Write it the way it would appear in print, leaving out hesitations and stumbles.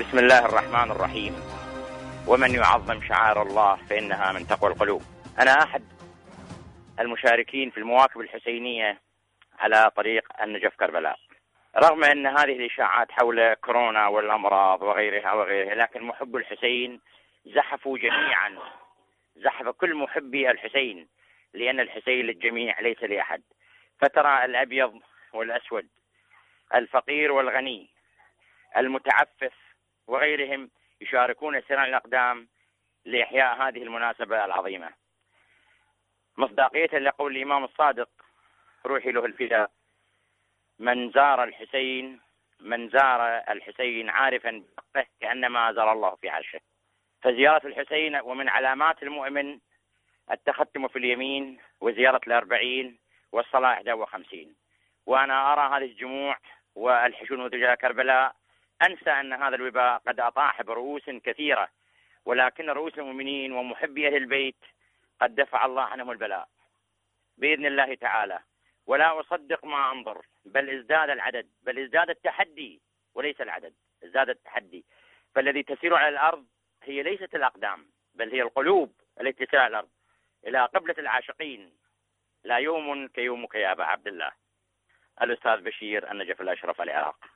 بسم الله الرحمن الرحيم. ومن يعظم شعائر الله فإنها من تقوى القلوب. أنا أحد المشاركين في المواكب الحسينية على طريق النجف كربلاء، رغم أن هذه الإشاعات حول كورونا والأمراض وغيرها، لكن محب الحسين زحفوا جميعا، زحف كل محبي الحسين، لأن الحسين للجميع ليس لأحد. فترى الأبيض والأسود، الفقير والغني، المتعفف وغيرهم يشاركون سيران الأقدام لإحياء هذه المناسبة العظيمة، مصداقية لقول الإمام الصادق روحي له الفداء: من زار الحسين عارفا بحقه كأنما زار الله في عرشه. فزيارة الحسين ومن علامات المؤمن التختم في اليمين وزيارة ال40 والصلاة 51. وأنا أرى هذه الجموع والحشود تجاه كربلاء أنسى أن هذا الوباء قد أطاح برؤوس كثيرة، ولكن رؤوس المؤمنين ومحبي أهل البيت قد دفع الله عنهم البلاء بإذن الله تعالى. ولا أصدق ما أنظر، بل ازداد العدد، بل ازداد التحدي وليس العدد، ازداد التحدي. فالذي تسير على الأرض هي ليست الأقدام، بل هي القلوب التي تسير على الأرض إلى قبلة العاشقين. لا يوم كيومك يا أبا عبد الله. الأستاذ بشير، النجف الأشرف، العراق.